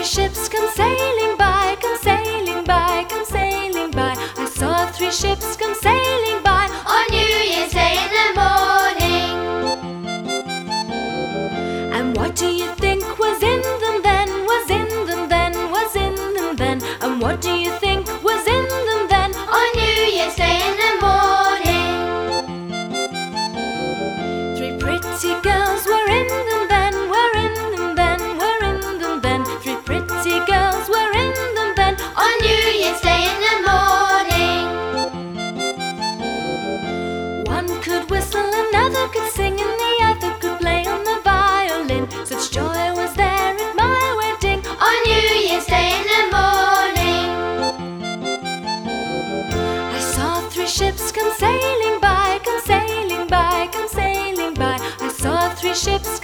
ships come sailing by, come sailing by, come sailing by. I saw 3 ships come sailing by on New Year's Day in the morning. And what do you think was in them then? Was in them then? Was in them then? And what do you think was in them then on New Year's Day in the morning? 3 pretty girls were in them then, were in them then, were in them then. 3 pretty girls were in them then on New Year's Day in the morning. One could whistle, another could sing, and the other could play on the violin. Such joy was there at my wedding on New Year's Day in the morning. I saw 3 ships come sailing by, come sailing by, come sailing by. I saw 3 ships